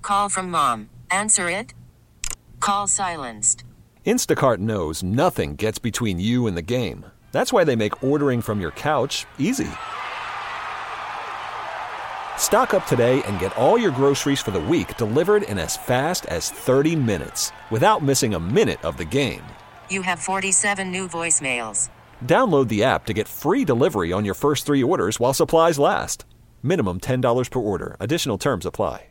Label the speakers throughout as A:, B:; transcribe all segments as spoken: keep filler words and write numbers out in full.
A: Call from mom. Answer it. Call silenced.
B: Instacart knows nothing gets between you and the game. That's why they make ordering from your couch easy. Stock up today and get all your groceries for the week delivered in as fast as thirty minutes without missing a minute of the game.
A: You have forty-seven new voicemails.
B: Download the app to get free delivery on your first three orders while supplies last. Minimum ten dollars per order. Additional terms apply.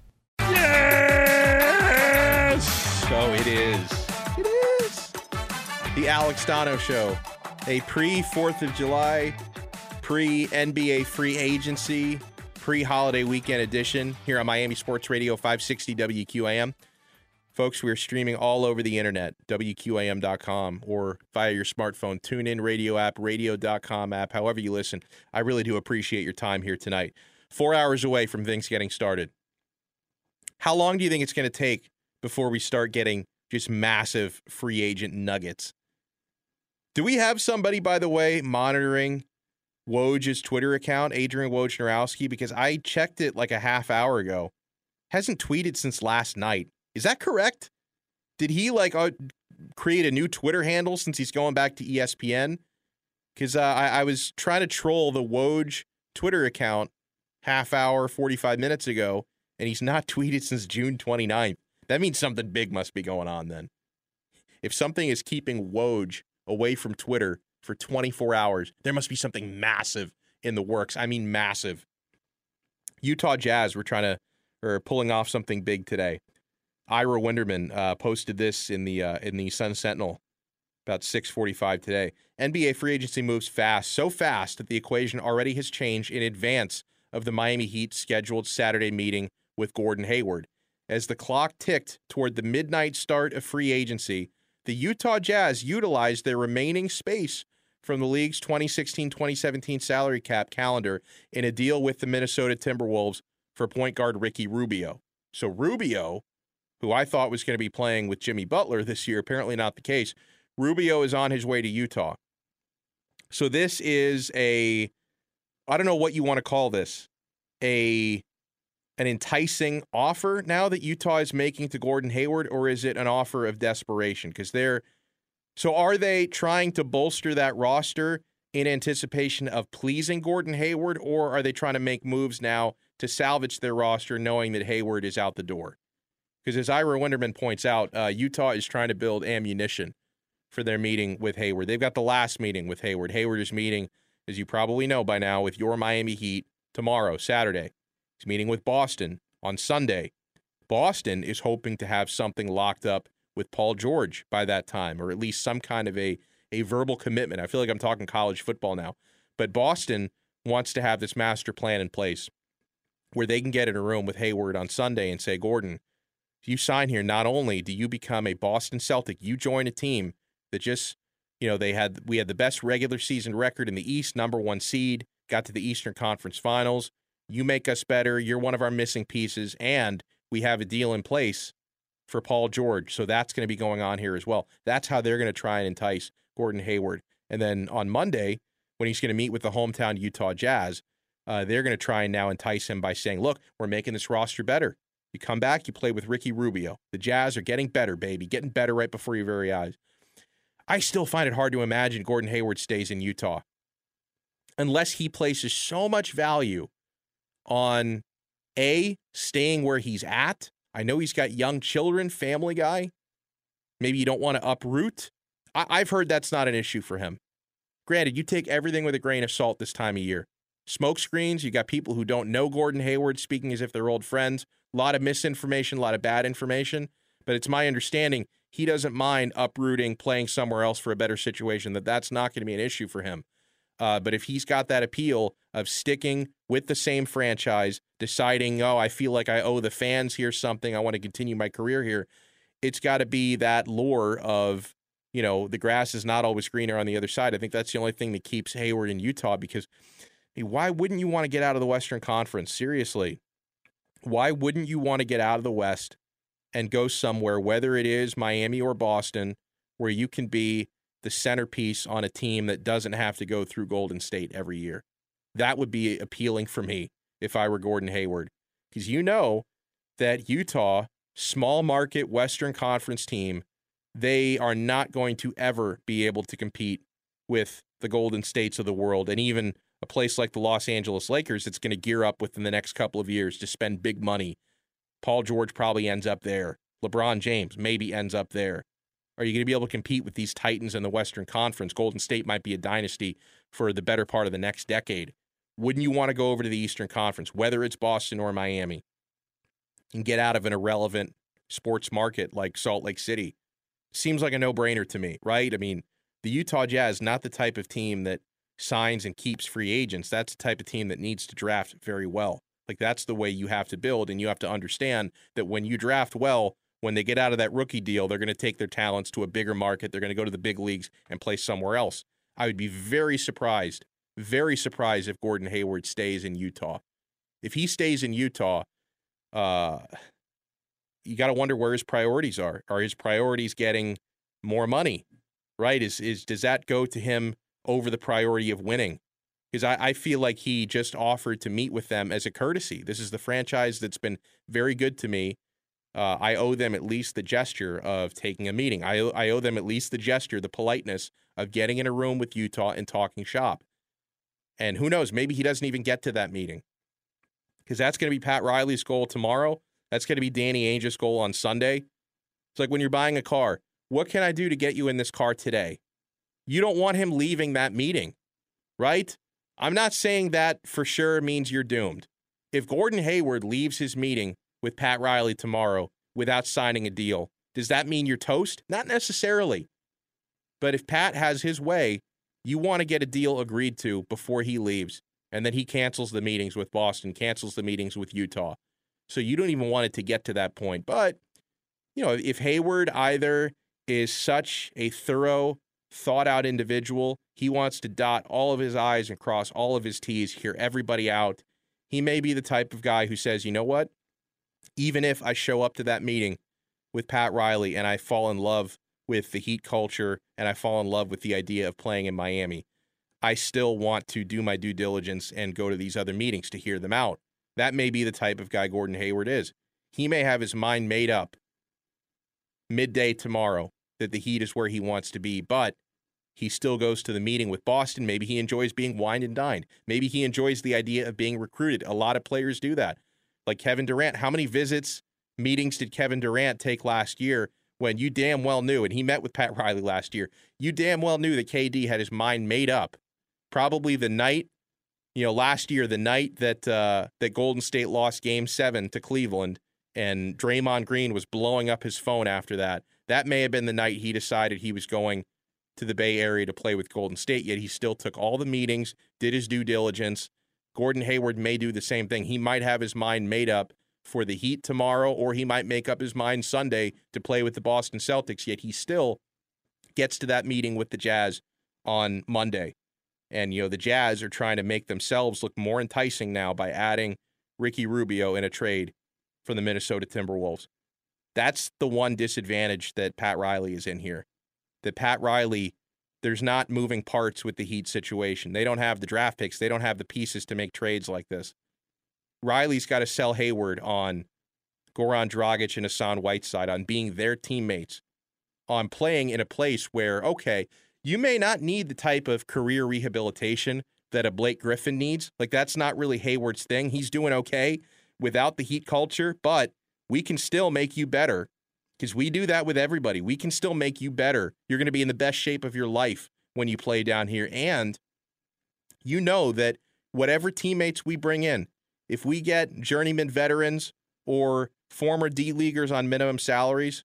C: Yes! So it is. It is. The Alex Dono Show. A pre-fourth of July, pre-N B A free agency, pre-holiday weekend edition here on Miami Sports Radio five sixty W Q A M. Folks, we are streaming all over the internet, W Q A M dot com, or via your smartphone, TuneIn radio app, radio dot com app, however you listen. I really do appreciate your time here tonight. Four hours away from things getting started. How long do you think it's going to take before we start getting just massive free agent nuggets? Do we have somebody, by the way, monitoring Woj's Twitter account, Adrian Wojnarowski? Because I checked it like a half hour ago. Hasn't tweeted since last night. Is that correct? Did he like uh, create a new Twitter handle since he's going back to E S P N? Because uh, I, I was trying to troll the Woj Twitter account half hour, forty-five minutes ago, and he's not tweeted since June twenty-ninth. That means something big must be going on then. If something is keeping Woj away from Twitter for twenty-four hours, there must be something massive in the works. I mean massive. Utah Jazz were trying to, or pulling off something big today. Ira Winderman uh, posted this in the uh, in the Sun Sentinel about six forty-five today. N B A free agency moves fast, so fast that the equation already has changed in advance of the Miami Heat's scheduled Saturday meeting with Gordon Hayward. As the clock ticked toward the midnight start of free agency, the Utah Jazz utilized their remaining space from the league's twenty sixteen twenty seventeen salary cap calendar in a deal with the Minnesota Timberwolves for point guard Ricky Rubio. So Rubio, who I thought was going to be playing with Jimmy Butler this year, apparently not the case. Rubio is on his way to Utah. So this is a, I don't know what you want to call this, a an enticing offer now that Utah is making to Gordon Hayward, or is it an offer of desperation? Because they're, so are they trying to bolster that roster in anticipation of pleasing Gordon Hayward, or are they trying to make moves now to salvage their roster knowing that Hayward is out the door? Because as Ira Winderman points out, uh, Utah is trying to build ammunition for their meeting with Hayward. They've got the last meeting with Hayward. Hayward is meeting, as you probably know by now, with your Miami Heat tomorrow, Saturday. He's meeting with Boston on Sunday. Boston is hoping to have something locked up with Paul George by that time, or at least some kind of a, a verbal commitment. I feel like I'm talking college football now. But Boston wants to have this master plan in place where they can get in a room with Hayward on Sunday and say, Gordon, if you sign here, not only do you become a Boston Celtic, you join a team that just, you know, they had we had the best regular season record in the East, number one seed, got to the Eastern Conference Finals. You make us better. You're one of our missing pieces, and we have a deal in place for Paul George. So that's going to be going on here as well. That's how they're going to try and entice Gordon Hayward. And then on Monday, when he's going to meet with the hometown Utah Jazz, uh, they're going to try and now entice him by saying, look, we're making this roster better. You come back, you play with Ricky Rubio. The Jazz are getting better, baby, getting better right before your very eyes. I still find it hard to imagine Gordon Hayward stays in Utah unless he places so much value on, A, staying where he's at. I know he's got young children, family guy. Maybe you don't want to uproot. I- I've heard that's not an issue for him. Granted, you take everything with a grain of salt this time of year. Smoke screens, you got people who don't know Gordon Hayward speaking as if they're old friends. A lot of misinformation, a lot of bad information. But it's my understanding he doesn't mind uprooting, playing somewhere else for a better situation, that that's not going to be an issue for him. Uh, but if he's got that appeal of sticking with the same franchise, deciding, oh, I feel like I owe the fans here something, I want to continue my career here, it's got to be that lure of, you know, the grass is not always greener on the other side. I think that's the only thing that keeps Hayward in Utah, because hey, why wouldn't you want to get out of the Western Conference? Seriously. Why wouldn't you want to get out of the West and go somewhere, whether it is Miami or Boston, where you can be the centerpiece on a team that doesn't have to go through Golden State every year? That would be appealing for me if I were Gordon Hayward. Because you know that Utah, small market Western Conference team, they are not going to ever be able to compete with the Golden States of the world, and even a place like the Los Angeles Lakers that's going to gear up within the next couple of years to spend big money. Paul George probably ends up there. LeBron James maybe ends up there. Are you going to be able to compete with these Titans in the Western Conference? Golden State might be a dynasty for the better part of the next decade. Wouldn't you want to go over to the Eastern Conference, whether it's Boston or Miami, and get out of an irrelevant sports market like Salt Lake City? Seems like a no-brainer to me, right? I mean, the Utah Jazz, not the type of team that signs and keeps free agents. That's the type of team that needs to draft very well. Like, that's the way you have to build, and you have to understand that when you draft well, when they get out of that rookie deal, they're going to take their talents to a bigger market. They're going to go to the big leagues and play somewhere else. I would be very surprised, very surprised if Gordon Hayward stays in Utah. If he stays in Utah, uh, you got to wonder where his priorities are. Are his priorities getting more money, right? Is is does that go to him over the priority of winning? Because I, I feel like he just offered to meet with them as a courtesy. This is the franchise that's been very good to me. Uh, I owe them at least the gesture of taking a meeting. I, I owe them at least the gesture, the politeness of getting in a room with Utah and talking shop. And who knows, maybe he doesn't even get to that meeting. Because that's going to be Pat Riley's goal tomorrow. That's going to be Danny Ainge's goal on Sunday. It's like when you're buying a car. What can I do to get you in this car today? You don't want him leaving that meeting, right? I'm not saying that for sure means you're doomed. If Gordon Hayward leaves his meeting with Pat Riley tomorrow without signing a deal, does that mean you're toast? Not necessarily. But if Pat has his way, you want to get a deal agreed to before he leaves, and then he cancels the meetings with Boston, cancels the meetings with Utah. So you don't even want it to get to that point. But, you know, if Hayward either is such a thorough, thought-out individual, he wants to dot all of his I's and cross all of his T's, hear everybody out, he may be the type of guy who says, you know what? Even if I show up to that meeting with Pat Riley and I fall in love with the Heat culture and I fall in love with the idea of playing in Miami, I still want to do my due diligence and go to these other meetings to hear them out. That may be the type of guy Gordon Hayward is. He may have his mind made up midday tomorrow that the Heat is where he wants to be, but he still goes to the meeting with Boston. Maybe he enjoys being wined and dined. Maybe he enjoys the idea of being recruited. A lot of players do that. Like Kevin Durant. How many visits, meetings did Kevin Durant take last year when you damn well knew, and he met with Pat Riley last year, you damn well knew that K D had his mind made up. Probably the night, you know, last year, the night that uh, that Golden State lost Game seven to Cleveland, and Draymond Green was blowing up his phone after that. That may have been the night he decided he was going to the Bay Area to play with Golden State, yet he still took all the meetings, did his due diligence. Gordon Hayward may do the same thing. He might have his mind made up for the Heat tomorrow, or he might make up his mind Sunday to play with the Boston Celtics, yet he still gets to that meeting with the Jazz on Monday. And, you know, the Jazz are trying to make themselves look more enticing now by adding Ricky Rubio in a trade from the Minnesota Timberwolves. That's the one disadvantage that Pat Riley is in here. That Pat Riley, there's not moving parts with the Heat situation. They don't have the draft picks. They don't have the pieces to make trades like this. Riley's got to sell Hayward on Goran Dragic and Hassan Whiteside, on being their teammates, on playing in a place where, okay, you may not need the type of career rehabilitation that a Blake Griffin needs. Like, that's not really Hayward's thing. He's doing okay without the Heat culture, but we can still make you better. Because we do that with everybody. We can still make you better. You're going to be in the best shape of your life when you play down here. And you know that whatever teammates we bring in, if we get journeyman veterans or former D-leaguers on minimum salaries,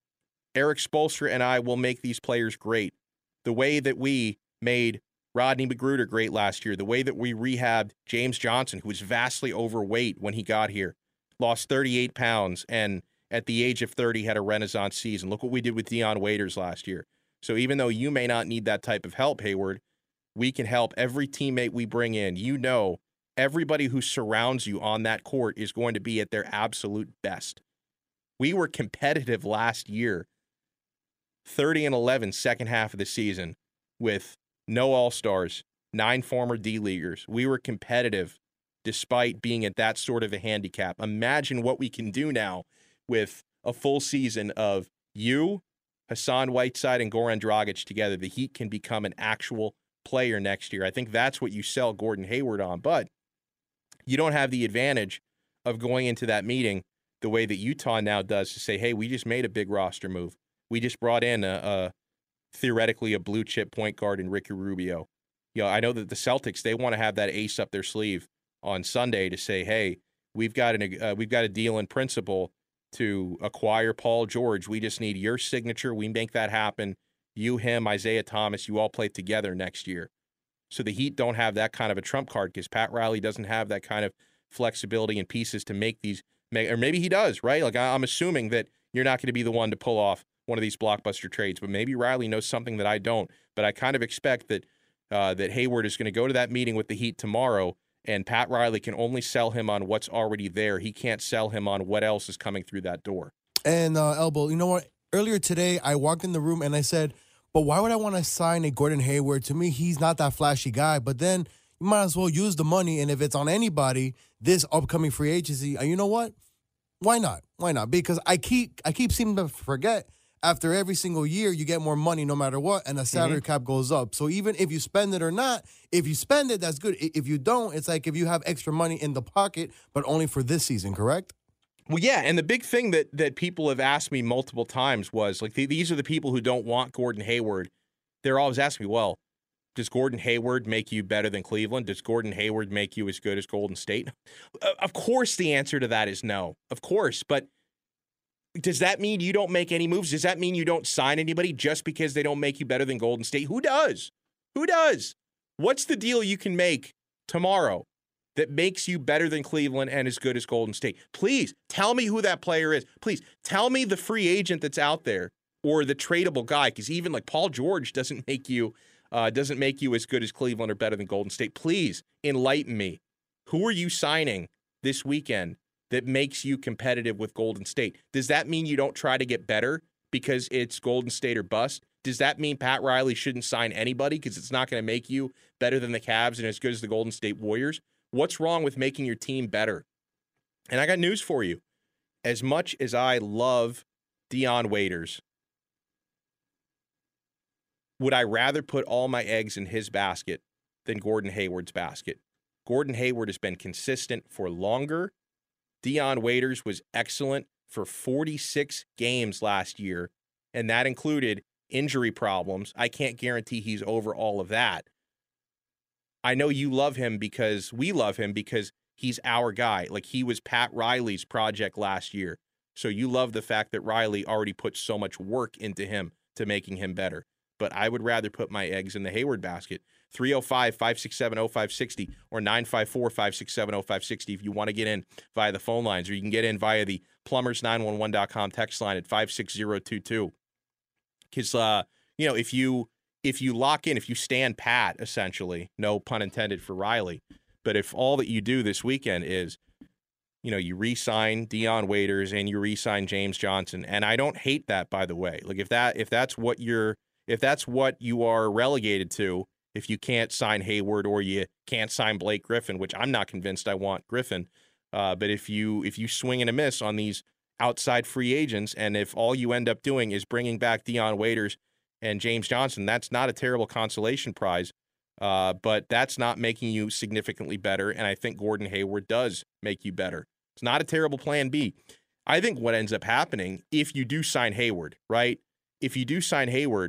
C: Eric Spoelstra and I will make these players great. The way that we made Rodney McGruder great last year, the way that we rehabbed James Johnson, who was vastly overweight when he got here, lost thirty-eight pounds, and at the age of thirty had a renaissance season. Look what we did with Dion Waiters last year. So even though you may not need that type of help, Hayward, we can help every teammate we bring in. You know, everybody who surrounds you on that court is going to be at their absolute best. We were competitive last year, thirty and eleven second half of the season, with no All-Stars, nine former D-leaguers. We were competitive despite being at that sort of a handicap. Imagine what we can do now with a full season of you, Hassan Whiteside, and Goran Dragic together. The Heat can become an actual player next year. I think that's what you sell Gordon Hayward on, but you don't have the advantage of going into that meeting the way that Utah now does to say, hey, we just made a big roster move. We just brought in a, a theoretically a blue chip point guard in Ricky Rubio. You know, I know that the Celtics, they want to have that ace up their sleeve on Sunday to say, hey, we've got an uh, we've got a deal in principle to acquire Paul George. We just need your signature. We make that happen. You, him, Isaiah Thomas, you all play together next year. So the Heat don't have that kind of a trump card because Pat Riley doesn't have that kind of flexibility and pieces to make these, or maybe he does, right? Like I'm assuming that you're not going to be the one to pull off one of these blockbuster trades, but maybe Riley knows something that I don't. But I kind of expect that uh, that Hayward is going to go to that meeting with the Heat tomorrow, and Pat Riley can only sell him on what's already there. He can't sell him on what else is coming through that door.
D: And uh, Elbow, you know what? Earlier today, I walked in the room and I said, but why would I want to sign a Gordon Hayward? To me, he's not that flashy guy. But then you might as well use the money, and if it's on anybody, this upcoming free agency, you know what? Why not? Why not? Because I keep I keep seeming to forget, after every single year, you get more money no matter what, and the salary mm-hmm. cap goes up. So even if you spend it or not, if you spend it, that's good. If you don't, it's like if you have extra money in the pocket, but only for this season, correct?
C: Well, yeah, and the big thing that that people have asked me multiple times was, like, the, these are the people who don't want Gordon Hayward. They're always asking me, well, does Gordon Hayward make you better than Cleveland? Does Gordon Hayward make you as good as Golden State? Of course the answer to that is no. Of course, but does that mean you don't make any moves? Does that mean you don't sign anybody just because they don't make you better than Golden State? Who does? Who does? What's the deal you can make tomorrow that makes you better than Cleveland and as good as Golden State? Please tell me who that player is. Please tell me the free agent that's out there or the tradable guy, because even like Paul George doesn't make you uh, doesn't make you as good as Cleveland or better than Golden State. Please enlighten me. Who are you signing this weekend that makes you competitive with Golden State? Does that mean you don't try to get better because it's Golden State or bust? Does that mean Pat Riley shouldn't sign anybody because it's not going to make you better than the Cavs and as good as the Golden State Warriors? What's wrong with making your team better? And I got news for you. As much as I love Dion Waiters, would I rather put all my eggs in his basket than Gordon Hayward's basket? Gordon Hayward has been consistent for longer. Dion Waiters was excellent for forty-six games last year, and that included injury problems. I can't guarantee he's over all of that. I know you love him because we love him because he's our guy. Like, he was Pat Riley's project last year. So you love the fact that Riley already put so much work into him to making him better. But I would rather put my eggs in the Hayward basket. three oh five, five six seven, oh five six oh or nine five four, five six seven, oh five six oh if you want to get in via the phone lines, or you can get in via the plumbers nine one one dot com text line at five six zero two two. Because, uh, you know, if you if you lock in, if you stand pat, essentially, no pun intended for Riley, but if all that you do this weekend is, you know, you re-sign Dion Waiters and you re-sign James Johnson, and I don't hate that, by the way. Like, if that if that's what you're if that's what you are relegated to, if you can't sign Hayward or you can't sign Blake Griffin, which I'm not convinced I want Griffin, uh, but if you if you swing and a miss on these outside free agents, and if all you end up doing is bringing back Dion Waiters and James Johnson, that's not a terrible consolation prize, uh, but that's not making you significantly better, and I think Gordon Hayward does make you better. It's not a terrible plan B. I think what ends up happening, if you do sign Hayward, right? If you do sign Hayward,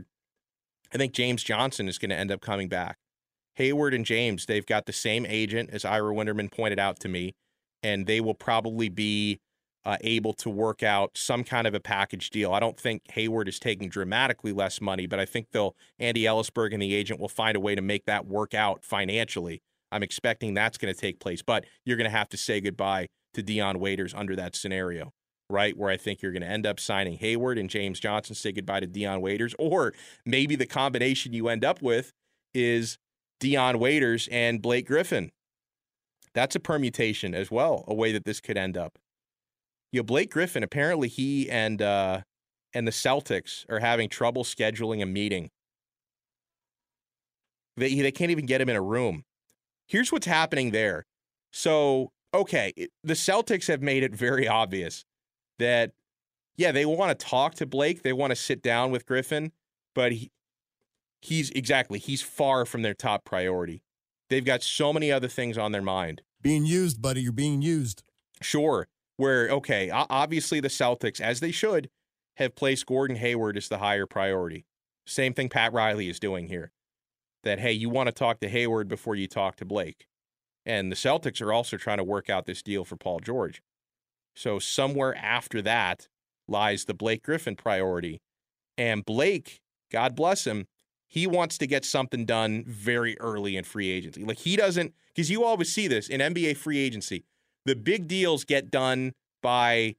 C: I think James Johnson is going to end up coming back. Hayward and James, they've got the same agent, as Ira Winterman pointed out to me, and they will probably be uh, able to work out some kind of a package deal. I don't think Hayward is taking dramatically less money, but I think they'll Andy Ellisberg and the agent will find a way to make that work out financially. I'm expecting that's going to take place, but you're going to have to say goodbye to Dion Waiters under that scenario, right? Where I think you're going to end up signing Hayward and James Johnson, say goodbye to Dion Waiters, or maybe the combination you end up with is Dion Waiters and Blake Griffin. That's a permutation as well, a way that this could end up. You know, Blake Griffin, apparently he and uh, and the Celtics are having trouble scheduling a meeting. They, they can't even get him in a room. Here's what's happening there. So, okay, it- the Celtics have made it very obvious that, yeah, they want to talk to Blake. They want to sit down with Griffin, but he, he's exactly, he's far from their top priority. They've got so many other things on their mind.
D: Being used, buddy. You're being used.
C: Sure. Where, okay, obviously the Celtics, as they should, have placed Gordon Hayward as the higher priority. Same thing Pat Riley is doing here. That, hey, you want to talk to Hayward before you talk to Blake. And the Celtics are also trying to work out this deal for Paul George. So somewhere after that lies the Blake Griffin priority. And Blake, God bless him, he wants to get something done very early in free agency. Like he doesn't, because you always see this in N B A free agency. The big deals get done by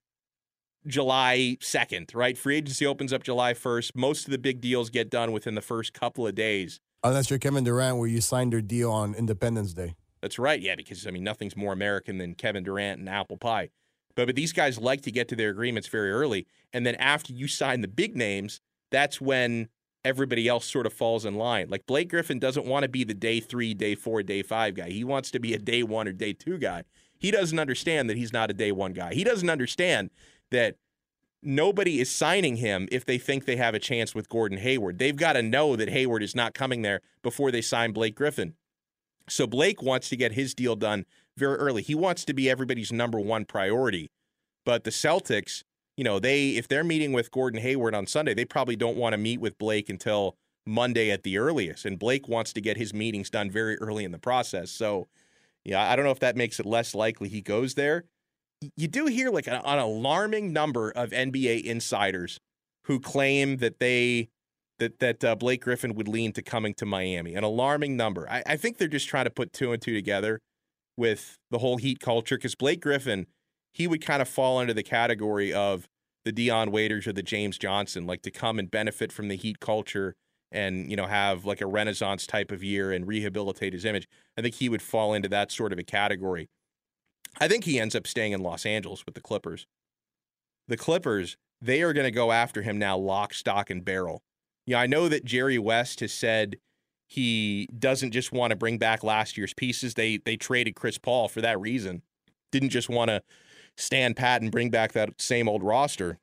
C: July second, right? Free agency opens up July first. Most of the big deals get done within the first couple of days.
D: Unless you're Kevin Durant, where you signed your deal on Independence Day.
C: That's right. Yeah, because, I mean, nothing's more American than Kevin Durant and apple pie. But, but these guys like to get to their agreements very early. And then after you sign the big names, that's when everybody else sort of falls in line. Like Blake Griffin doesn't want to be the day three, day four, day five guy. He wants to be a day one or day two guy. He doesn't understand that he's not a day one guy. He doesn't understand that nobody is signing him if they think they have a chance with Gordon Hayward. They've got to know that Hayward is not coming there before they sign Blake Griffin. So Blake wants to get his deal done very early. He wants to be everybody's number one priority. But the Celtics, you know, they if they're meeting with Gordon Hayward on Sunday, they probably don't want to meet with Blake until Monday at the earliest. And Blake wants to get his meetings done very early in the process. So, yeah, I don't know if that makes it less likely he goes there. You do hear like an, an alarming number of N B A insiders who claim that they that that uh, Blake Griffin would lean to coming to Miami. An alarming number. I, I think they're just trying to put two and two together with the whole Heat culture, because Blake Griffin, he would kind of fall into the category of the Dion Waiters or the James Johnson, like to come and benefit from the Heat culture and, you know, have like a Renaissance type of year and rehabilitate his image. I think he would fall into that sort of a category. I think he ends up staying in Los Angeles with the Clippers. The Clippers, they are going to go after him now lock, stock, and barrel. Yeah, I know that Jerry West has said he doesn't just want to bring back last year's pieces. They they traded Chris Paul for that reason. Didn't just want to stand pat and bring back that same old roster.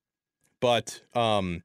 C: But, um,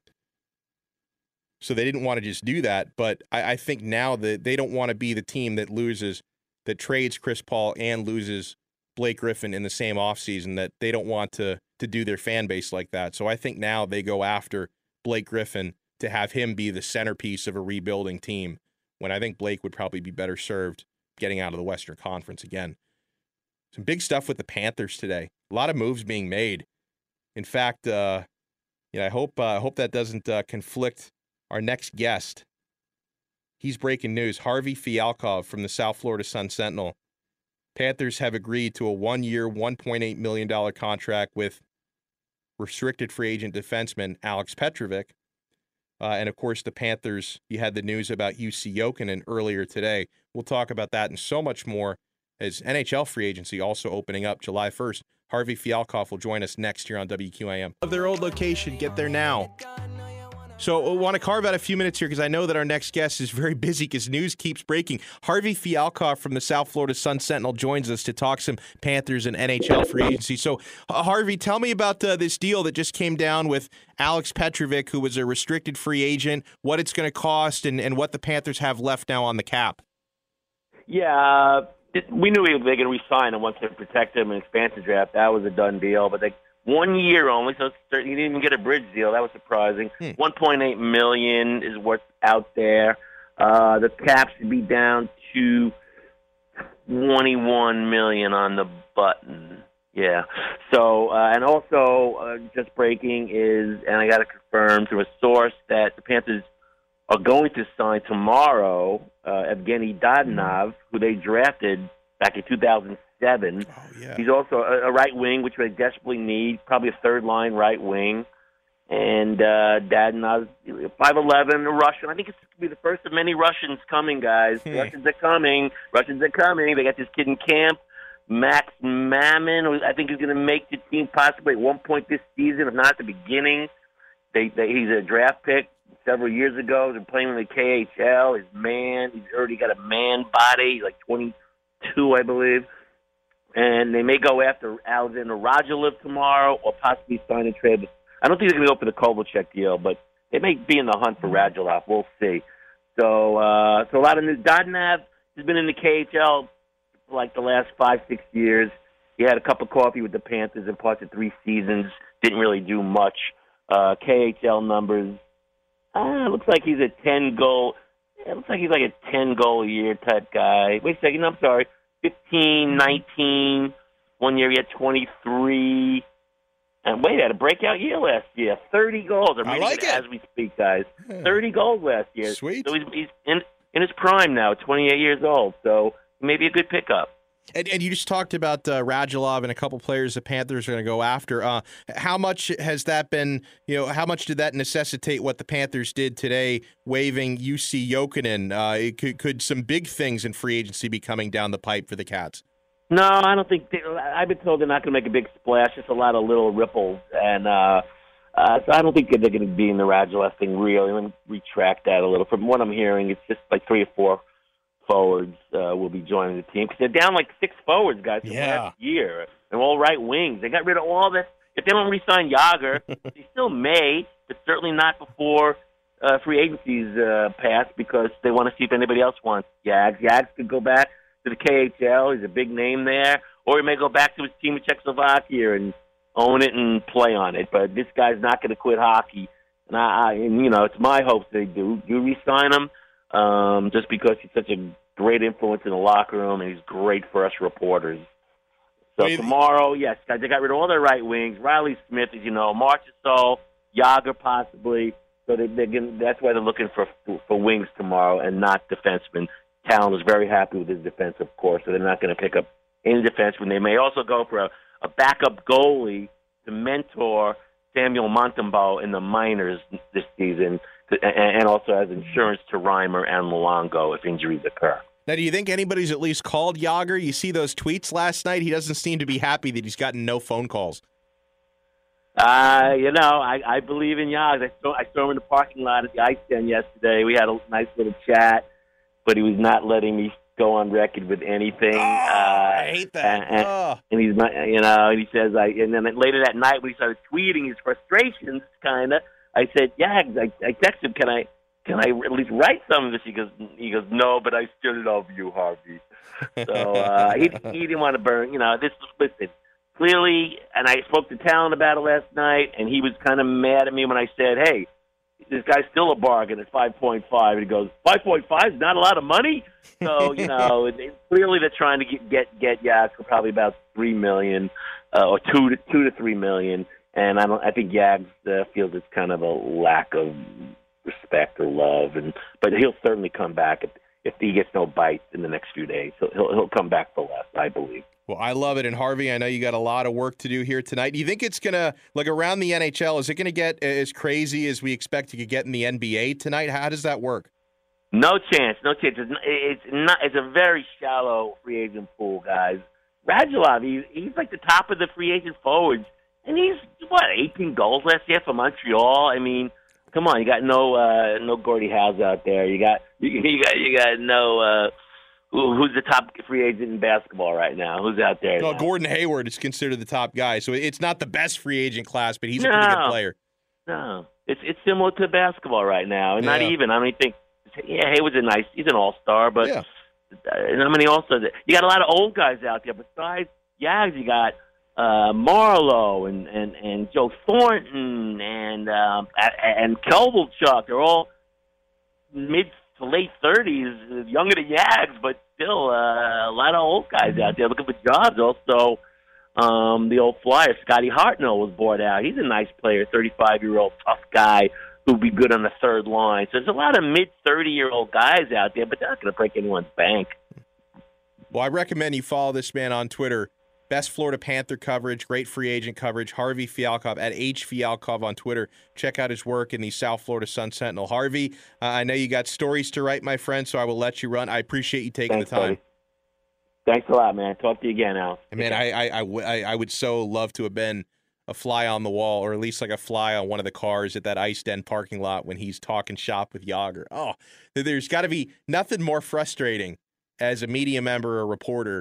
C: so they didn't want to just do that. But I, I think now that they don't want to be the team that loses, that trades Chris Paul and loses Blake Griffin in the same offseason, that they don't want to to do their fan base like that. So I think now they go after Blake Griffin to have him be the centerpiece of a rebuilding team, when I think Blake would probably be better served getting out of the Western Conference again. Some big stuff with the Panthers today. A lot of moves being made. In fact, uh, you know, I hope uh, I hope that doesn't uh, conflict our next guest. He's breaking news. Harvey Fialkov from the South Florida Sun Sentinel. Panthers have agreed to a one-year, one point eight million dollars contract with restricted free agent defenseman Alex Petrovic. Uh, and, of course, the Panthers, you had the news about Jussi Jokinen earlier today. We'll talk about that and so much more as N H L free agency also opening up July first. Harvey Fialkov will join us next year on W Q A M. Of their old location, get there now. So I want to carve out a few minutes here because I know that our next guest is very busy because news keeps breaking. Harvey Fialkov from the South Florida Sun Sentinel joins us to talk some Panthers and N H L free agency. So, uh, Harvey, tell me about uh, this deal that just came down with Alex Petrovic, who was a restricted free agent, what it's going to cost, and, and what the Panthers have left now on the cap.
E: Yeah, it, we knew they were going to re-sign him once they protect him in expansion draft. That was a done deal, but they one year only, so he didn't even get a bridge deal. That was surprising. Hmm. one point eight million dollars is what's out there. Uh, the cap should be down to twenty-one million dollars on the button. Yeah. So, uh, and also, uh, just breaking is, and I got to confirm through a source that the Panthers are going to sign tomorrow uh, Evgeny Dadonov, who they drafted back in two thousand seven.
C: Oh, yeah.
E: He's also a, a right wing, which they desperately need, probably a third line right wing. And uh, Dadonov, five eleven, a Russian. I think it's going to be the first of many Russians coming, guys.
C: Hmm.
E: Russians are coming. Russians are coming. They got this kid in camp, Max Mammon, who I think is going to make the team possibly at one point this season, if not at the beginning. They, they, he's a draft pick several years ago. They're playing in the K H L. His man, he's already got a man body. He's like twenty-two, I believe. and they may go after Alexander Radulov tomorrow or possibly sign and trade. I don't think they're going to go for the Kovalchuk deal, but they may be in the hunt for Radulov. We'll see. So, uh, so a lot of news. Dodnav has been in the K H L for like the last five, six years. He had a cup of coffee with the Panthers in parts of three seasons. Didn't really do much. Uh, K H L numbers. Uh, looks like he's a ten goal. It looks like he's like a ten goal a year type guy. Wait a second. I'm sorry. fifteen, nineteen. One year he had twenty-three. And wait, he had a breakout year last year. thirty goals. I'm
C: I
E: reading
C: like
E: it
C: it.
E: as we speak, guys.
C: Yeah.
E: thirty goals last year.
C: Sweet.
E: So he's, he's in, in his prime now, twenty-eight years old. So maybe a good pickup.
C: And, and you just talked about uh, Radulov and a couple players the Panthers are going to go after. Uh, how much has that been, you know, how much did that necessitate what the Panthers did today, waiving U C Jokinen? Uh, it could, could some big things in free agency be coming down the pipe for the Cats?
E: No, I don't think they, I've been told they're not going to make a big splash, just a lot of little ripples. And uh, uh, so I don't think they're going to be in the Radulov thing really. Let me retract that a little. From what I'm hearing, it's just like three or four forwards uh, will be joining the team because they're down like six forwards, guys, from
C: Yeah.
E: last year. They're all right wings. They got rid of all that. If they don't re-sign Yager, they still may, but certainly not before uh, free agencies uh, pass because they want to see if anybody else wants Yags. Yags could go back to the K H L. He's a big name there. Or he may go back to his team in Czechoslovakia and own it and play on it. But this guy's not going to quit hockey. And, I, I, and, you know, it's my hopes they do. Do re-sign him. Um, just because he's such a great influence in the locker room and he's great for us reporters. So
C: Wait,
E: tomorrow, yes, guys, they got rid of all their right wings. Riley Smith, as you know, Marchessault, Yager possibly. So they, they're gonna, that's why they're looking for for wings tomorrow and not defensemen. Talon was very happy with his defense, of course, so they're not going to pick up any defensemen. They may also go for a, a backup goalie to mentor Samuel Montembeault in the minors this season, and also as insurance to Reimer and Luongo if injuries occur.
C: Now, do you think anybody's at least called Yager? You see those tweets last night? He doesn't seem to be happy that he's gotten no phone calls.
E: Uh, you know, I, I believe in Yager. I saw, I saw him in the parking lot at the Ice Den yesterday. We had a nice little chat, but he was not letting me go on record with anything.
C: Oh,
E: uh,
C: I hate that.
E: And,
C: Oh.
E: and he's not, you know, and he says, I, and then later that night when he started tweeting his frustrations, kind of, I said, yeah, I, I texted him, can I, can I at least write some of this? He goes, he goes, no, but I still love you, Harvey. So uh, he, he didn't want to burn, you know, this was, listen, clearly, and I spoke to Talon about it last night, and he was kind of mad at me when I said, hey, this guy's still a bargain at five point five. And he goes, five point five is not a lot of money? So, you know, it, it, clearly they're trying to get, get, get Yags for probably about three million dollars uh, or two to, two to three million dollars. And I don't. I think Yags uh, feels it's kind of a lack of respect or love, and but he'll certainly come back if, if he gets no bites in the next few days. He'll he'll, he'll come back for less, I believe.
C: Well, I love it. And Harvey, I know you got a lot of work to do here tonight. Do you think it's going to, like around the N H L, is it going to get as crazy as we expect it to get in the N B A tonight? How does that work?
E: No chance. No chance. It's, it's not. It's a very shallow free agent pool, guys. Radulov, he, he's like the top of the free agent forwards. And he's, what, eighteen goals last year for Montreal? I mean, come on, you got no uh, no Gordie Howe's out there. You got you, you got you got no uh, who, who's the top free agent in basketball right now? Who's out there?
C: Well,
E: now?
C: Gordon Hayward is considered the top guy, so it's not the best free agent class, but he's
E: No.
C: a pretty good player.
E: No, it's it's similar to basketball right now, and not
C: Yeah.
E: even. I don't even think. Yeah, Hayward's a nice. He's an all star, but
C: Yeah.
E: and how many all stars? You got a lot of old guys out there. Besides Yags, you got. Uh, Marlowe and, and, and Joe Thornton and um, and Kovalchuk. They're all mid to late thirties, younger than Yags, but still uh, a lot of old guys out there looking for jobs. Also, um, the old Flyer, Scotty Hartnell, was bought out. He's a nice player, thirty-five-year-old tough guy who'd be good on the third line. So there's a lot of mid thirty-year-old guys out there, but they're not going to break anyone's bank.
C: Well, I recommend you follow this man on Twitter. Best Florida Panther coverage, great free agent coverage. Harvey Fialkov at H Fialkov on Twitter. Check out his work in the South Florida Sun Sentinel. Harvey, uh, I know you got stories to write, my friend, so I will let you run. I appreciate you taking
E: Thanks,
C: the time.
E: buddy. Thanks a lot, man. Talk to you again, Al.
C: And man, I, I, I, w- I I would so love to have been a fly on the wall, or at least like a fly on one of the cars at that Ice Den parking lot when he's talking shop with Yager. Oh, there's got to be nothing more frustrating as a media member or reporter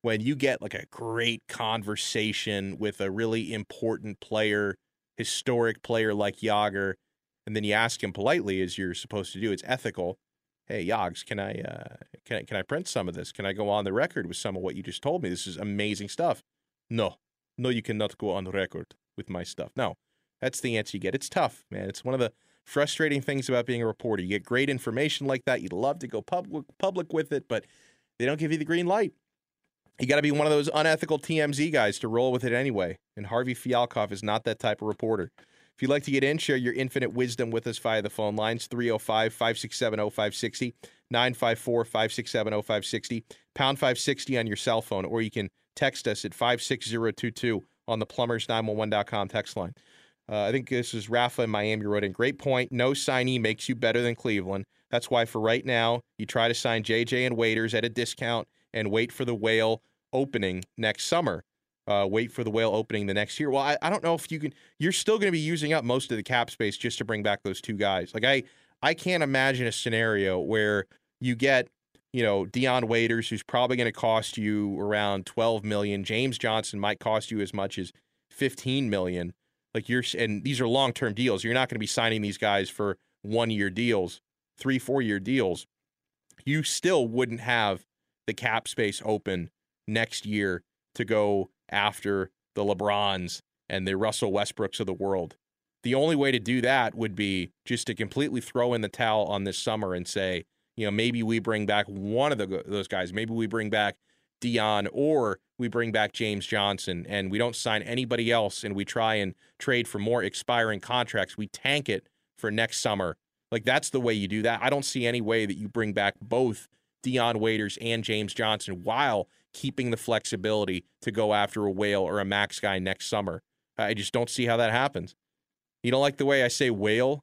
C: when you get like a great conversation with a really important player, historic player like Jágr, and then you ask him politely, as you're supposed to do, it's ethical. Hey, Yogs, can I, uh, can I can I print some of this? Can I go on the record with some of what you just told me? This is amazing stuff. No, no, you cannot go on the record with my stuff. No, that's the answer you get. It's tough, man. It's one of the frustrating things about being a reporter. You get great information like that. You'd love to go public public with it, but they don't give you the green light. You got to be one of those unethical T M Z guys to roll with it anyway. And Harvey Fialkov is not that type of reporter. If you'd like to get in, share your infinite wisdom with us via the phone lines, three oh five, five six seven, oh five six oh, nine five four, five six seven, oh five six oh, pound five sixty on your cell phone, or you can text us at five six zero two two on the plumbers nine one one dot com text line. Uh, I think this is Rafa in Miami wrote in, great point, no signee makes you better than Cleveland. That's why for right now, you try to sign J J and Waiters at a discount and wait for the Whale opening next summer. Uh, wait for the Whale opening the next year. Well, I, I don't know if you can. You're still going to be using up most of the cap space just to bring back those two guys. Like I, I can't imagine a scenario where you get, you know, Dion Waiters, who's probably going to cost you around twelve million dollars. James Johnson might cost you as much as fifteen million dollars. Like you're, and these are long-term deals. You're not going to be signing these guys for one-year deals, three, four-year deals. You still wouldn't have the cap space open next year to go after the LeBrons and the Russell Westbrooks of the world. The only way to do that would be just to completely throw in the towel on this summer and say, you know, maybe we bring back one of the, those guys. Maybe we bring back Dion, or we bring back James Johnson, and we don't sign anybody else, and we try and trade for more expiring contracts. We tank it for next summer. Like, that's the way you do that. I don't see any way that you bring back both Dion Waiters and James Johnson while keeping the flexibility to go after a Whale or a Max guy next summer. I just don't see how that happens. You don't like the way I say Whale?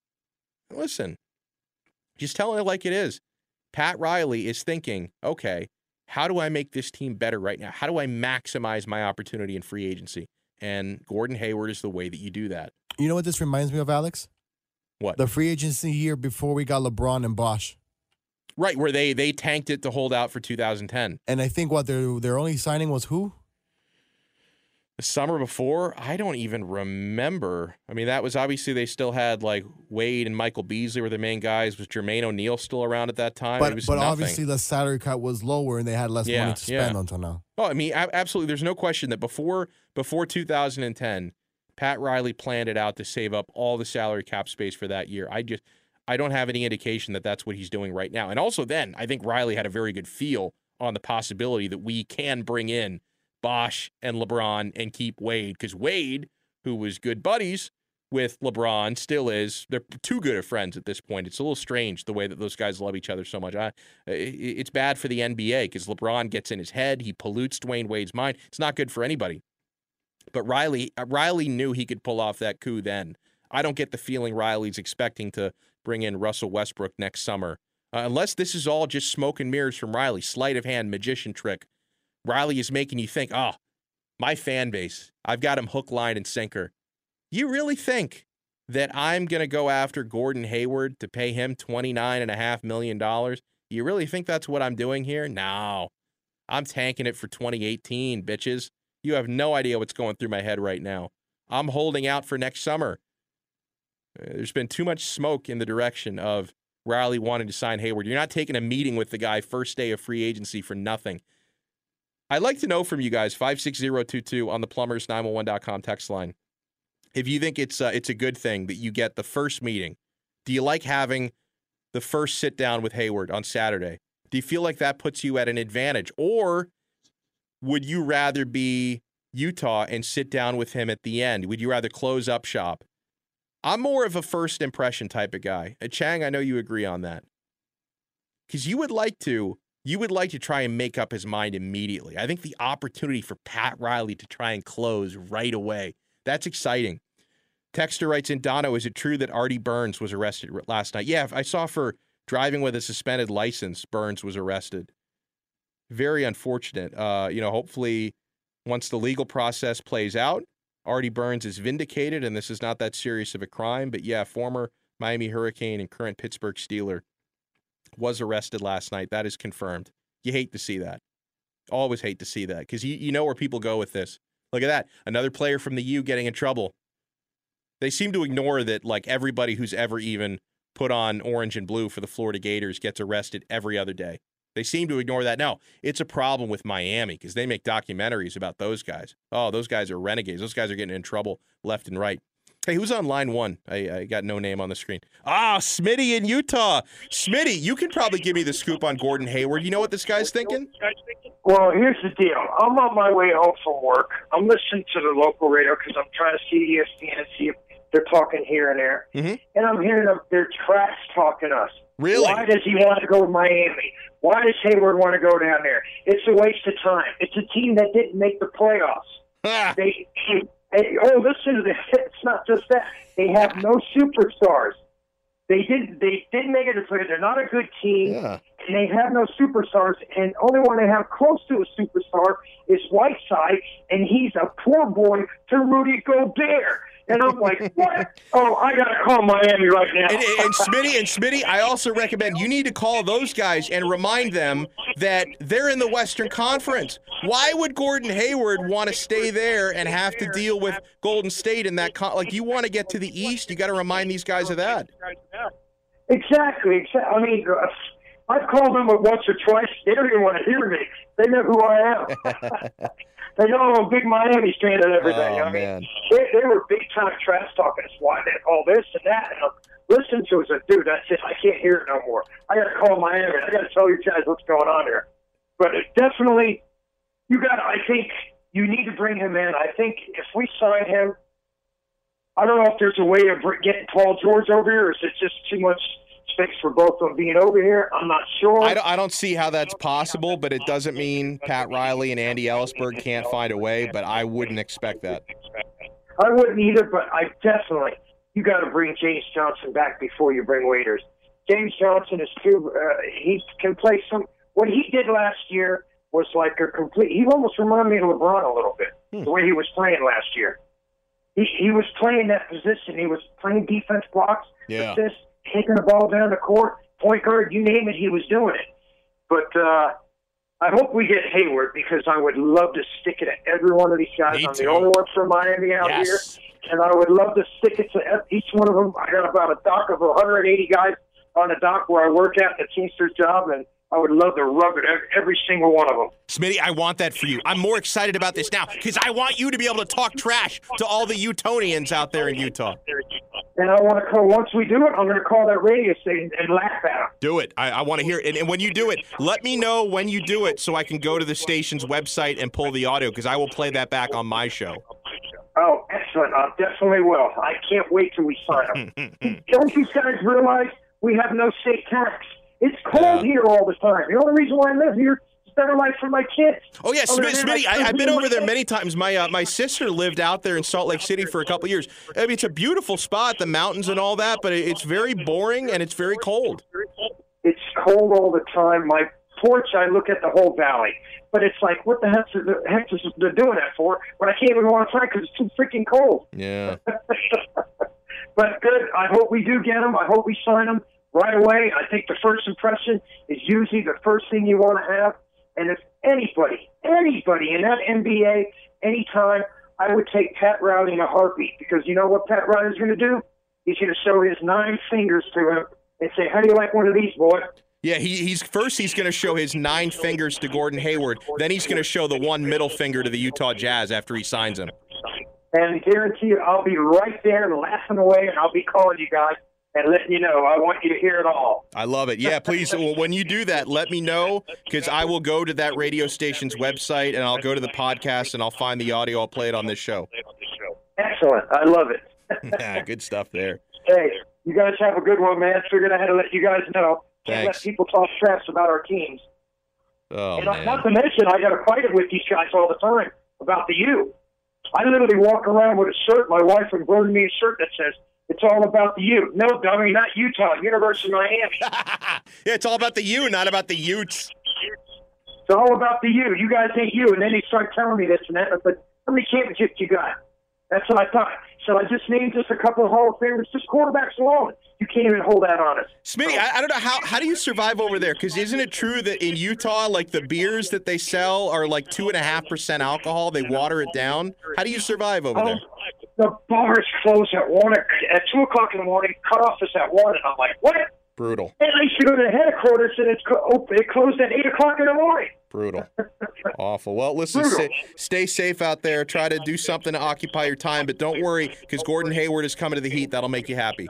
C: Listen, just tell it like it is. Pat Riley is thinking, okay, how do I make this team better right now? How do I maximize my opportunity in free agency? And Gordon Hayward is the way that you do that.
D: You know what this reminds me of, Alex?
C: What?
D: The free agency year before we got LeBron and Bosh.
C: Right, where they they tanked it to hold out for two thousand ten.
D: And I think what their their only signing was who?
C: The summer before, I don't even remember. I mean, that was obviously they still had like Wade and Michael Beasley were the main guys. Was Jermaine O'Neal still around at that time?
D: But,
C: it was
D: but
C: nothing.
D: obviously the salary cut was lower and they had less
C: Yeah,
D: money to spend
C: yeah.
D: until now.
C: Oh, I mean, a- absolutely. There's no question that before before two thousand ten, Pat Riley planned it out to save up all the salary cap space for that year. I just I don't have any indication that that's what he's doing right now. And also then, I think Riley had a very good feel on the possibility that we can bring in Bosh and LeBron and keep Wade, because Wade, who was good buddies with LeBron, still is. They're too good of friends at this point. It's a little strange the way that those guys love each other so much. I, it's bad for the N B A because LeBron gets in his head. He pollutes Dwayne Wade's mind. It's not good for anybody. But Riley, Riley knew he could pull off that coup then. I don't get the feeling Riley's expecting to bring in Russell Westbrook next summer. Uh, unless this is all just smoke and mirrors from Riley, sleight of hand, magician trick. Riley is making you think, oh, my fan base, I've got him hook, line, and sinker. You really think that I'm going to go after Gordon Hayward to pay him twenty-nine point five million dollars? You really think that's what I'm doing here? No. I'm tanking it for twenty eighteen, bitches. You have no idea what's going through my head right now. I'm holding out for next summer. There's been too much smoke in the direction of Riley wanting to sign Hayward. You're not taking a meeting with the guy first day of free agency for nothing. I'd like to know from you guys, five six zero two two on the plumbers nine one one dot com text line, if you think it's uh, it's a good thing that you get the first meeting. Do you like having the first sit down with Hayward on Saturday? Do you feel like that puts you at an advantage? Or would you rather be Utah and sit down with him at the end? Would you rather close up shop? I'm more of a first impression type of guy. Uh, Chang, I know you agree on that. Because you would like to, you would like to try and make up his mind immediately. I think the opportunity for Pat Riley to try and close right away, that's exciting. Texter writes in, Dono, is it true that Artie Burns was arrested last night? Yeah, I saw for driving with a suspended license, Burns was arrested. Very unfortunate. Uh, you know, hopefully once the legal process plays out, Artie Burns is vindicated, and this is not that serious of a crime. But yeah, former Miami Hurricane and current Pittsburgh Steeler was arrested last night. That is confirmed. You hate to see that. Always hate to see that because you, you know where people go with this. Look at that. Another player from the U getting in trouble. They seem to ignore that, like, everybody who's ever even put on orange and blue for the Florida Gators gets arrested every other day. They seem to ignore that. No, it's a problem with Miami because they make documentaries about those guys. Oh, those guys are renegades. Those guys are getting in trouble left and right. Hey, who's on line one? I, I got no name on the screen. Ah, Smitty in Utah. Smitty, you can probably give me the scoop on Gordon Hayward. You know what this guy's thinking?
F: Well, here's the deal. I'm on my way home from work. I'm listening to the local radio because I'm trying to see E S P N and see if they're talking here and there.
C: Mm-hmm.
F: And I'm hearing them, they're trash talking us.
C: Really?
F: Why does he want to go to Miami? Why does Hayward want to go down there? It's a waste of time. It's a team that didn't make the playoffs.
C: Ah.
F: They, they, oh, listen to this. It's not just that. They have no superstars. They didn't. They didn't make it to playoffs. They're not a good team,
C: Yeah.
F: and they have no superstars. And only one they have close to a superstar is Whiteside, and he's a poor boy to Rudy Gobert. And I'm like, what? Oh, I got to call Miami right now.
C: And, and Smitty, and Smitty, I also recommend you need to call those guys and remind them that they're in the Western Conference. Why would Gordon Hayward want to stay there and have to deal with Golden State in that con- like you want to get to the East? You got to remind these guys of that.
F: Exactly. exactly. I mean, uh, I've called them once or twice. They don't even want to hear me. They know who I am. They know I'm a big Miami fan and everything.
C: Oh,
F: I mean,
C: man.
F: They, they were big time trash talking us. Why they all this and that? And I'm listening to it. Like, dude, that's it. I can't hear it no more. I got to call Miami. I got to tell you guys what's going on here. But it definitely, you got. I think you need to bring him in. I think if we sign him, I don't know if there's a way of getting Paul George over here, or is it just too much space for both of them being over here? I'm not sure.
C: I don't, I don't see how that's possible, but it doesn't mean Pat Riley and Andy Ellisberg can't find a way, but I wouldn't expect that.
F: I wouldn't either, but I definitely, you got to bring James Johnson back before you bring Waiters. James Johnson is too, uh, he can play some, what he did last year was like a complete, he almost reminded me of LeBron a little bit, hmm. the way he was playing last year. He, he was playing that position. He was playing defense blocks,
C: yeah.
F: assists, taking the ball down the court, point guard, you name it, he was doing it. But uh, I hope we get Hayward because I would love to stick it at every one of these guys.
C: Me
F: I'm
C: too.
F: the only one from Miami out
C: yes.
F: here, and I would love to stick it to each one of them. I got about a dock of one hundred eighty guys on the dock where I work at, the Teamsters job, and I would love to rub it every, every single one of them.
C: Smitty, I want that for you. I'm more excited about this now because I want you to be able to talk trash to all the Utonians out there in Utah.
F: And I want to call, once we do it, I'm going to call that radio station and laugh at them.
C: Do it. I, I want to hear it. And, and when you do it, let me know when you do it so I can go to the station's website and pull the audio because I will play that back on my show.
F: Oh, excellent. I definitely will. I can't wait till we sign them. Don't you guys realize we have no state tax? It's cold
C: Yeah.
F: here all the time. The only reason why I live here is better life for my kids.
C: Oh, yeah,
F: Other
C: Smitty,
F: than
C: Smitty
F: I-
C: I, I've been over there many times. My uh, my sister lived out there in Salt Lake City for a couple of years. I mean, it's a beautiful spot, the mountains and all that, but it, it's very boring and it's very cold.
F: It's cold all the time. My porch, I look at the whole valley. But it's like, what the heck is the heck is they're doing that for? When I can't even go outside because it's too freaking cold.
C: Yeah.
F: But good. I hope we do get them. I hope we sign them right away. I think the first impression is usually the first thing you want to have. And if anybody, anybody in that N B A, anytime, I would take Pat Riley in a heartbeat because you know what Pat Riley's going to do? He's going to show his nine fingers to him and say, how do you like one of these, boy?
C: Yeah, he, he's first he's going to show his nine fingers to Gordon Hayward. Then he's going to show the one middle finger to the Utah Jazz after he signs him.
F: And I guarantee you I'll be right there laughing away, and I'll be calling you guys and letting you know. I want you to hear it all.
C: I love it. Yeah, please, well, when you do that, let me know because I will go to that radio station's website and I'll go to the podcast and I'll find the audio. I'll play it on this show.
F: Excellent. I love it.
C: Good stuff there.
F: Hey, you guys have a good one, man. Figured I had to let you guys know. Can't
C: Thanks.
F: let people talk trash about our teams.
C: Oh,
F: and
C: man.
F: not to mention, I got to fight it with these guys all the time about the U. I literally walk around with a shirt. My wife embroidered me a shirt that says, it's all about the U. No, dummy, not Utah, University of Miami.
C: Yeah, it's all about the U, not about the Utes.
F: It's all about the U. You guys ain't you. And then they start telling me this and that. But how many championships you got? That's what I thought. So I just named just a couple of Hall of Famers, just quarterbacks alone. You can't even hold that on us.
C: Smitty, I, I don't know how how do you survive over there? Because isn't it true that in Utah, like the beers that they sell are like two and a half percent alcohol? They water it down. How do you survive over
F: Oh,
C: there?
F: the bars close at one at two o'clock in the morning. Cut off is at one, and I'm like, what?
C: Brutal.
F: And I used to go to the headquarters, and it's co- oh, it closed at eight o'clock in the morning.
C: Brutal. Awful. Well, listen,
F: Brutal.
C: stay, stay safe out there. Try to do something to occupy your time, but don't worry because Gordon Hayward is coming to the Heat. That'll make you happy.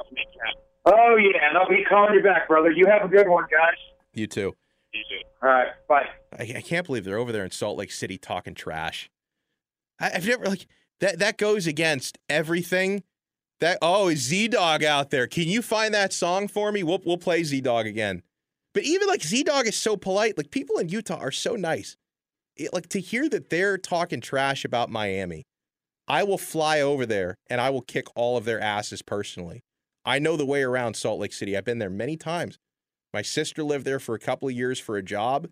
F: Oh yeah, and I'll be calling you back, brother. You have a good one, guys.
C: You too.
F: You too. All right, bye.
C: I, I can't believe they're over there in Salt Lake City talking trash. I, I've never like that. That goes against everything. That oh, is Z-Dog out there? Can you find that song for me? We'll we'll play Z-Dog again. But even like Z-Dog is so polite. Like people in Utah are so nice. It, like to hear that they're talking trash about Miami, I will fly over there and I will kick all of their asses personally. I know the way around Salt Lake City. I've been there many times. My sister lived there for a couple of years for a job.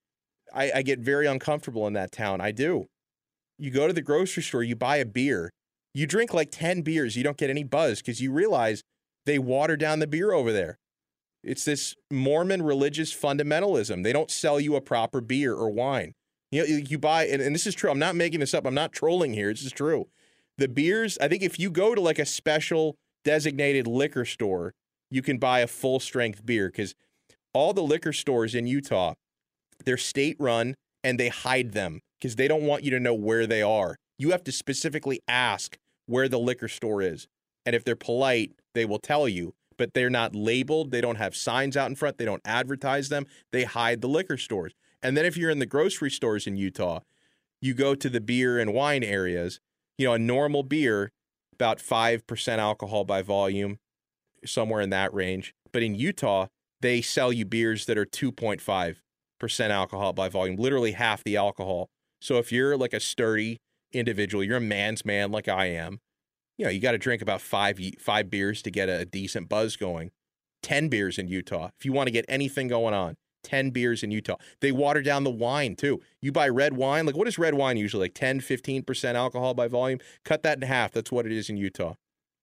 C: I, I get very uncomfortable in that town. I do. You go to the grocery store, you buy a beer. You drink like ten beers. You don't get any buzz because you realize they water down the beer over there. It's this Mormon religious fundamentalism. They don't sell you a proper beer or wine. You know, you buy, and, and this is true. I'm not making this up. I'm not trolling here. This is true. The beers, I think if you go to like a special designated liquor store, you can buy a full strength beer because all the liquor stores in Utah, they're state run and they hide them because they don't want you to know where they are. You have to specifically ask where the liquor store is. And if they're polite, they will tell you, but they're not labeled. They don't have signs out in front. They don't advertise them. They hide the liquor stores. And then if you're in the grocery stores in Utah, you go to the beer and wine areas, you know, a normal beer, about five percent alcohol by volume, somewhere in that range. But in Utah, they sell you beers that are two point five percent alcohol by volume, literally half the alcohol. So if you're like a sturdy individual, you're a man's man like I am, you know, you got to drink about five five beers to get a decent buzz going. ten beers in Utah. If you want to get anything going on, ten beers in Utah. They water down the wine too. You buy red wine, like what is red wine usually? Like ten, fifteen percent alcohol by volume? Cut that in half. That's what it is in Utah.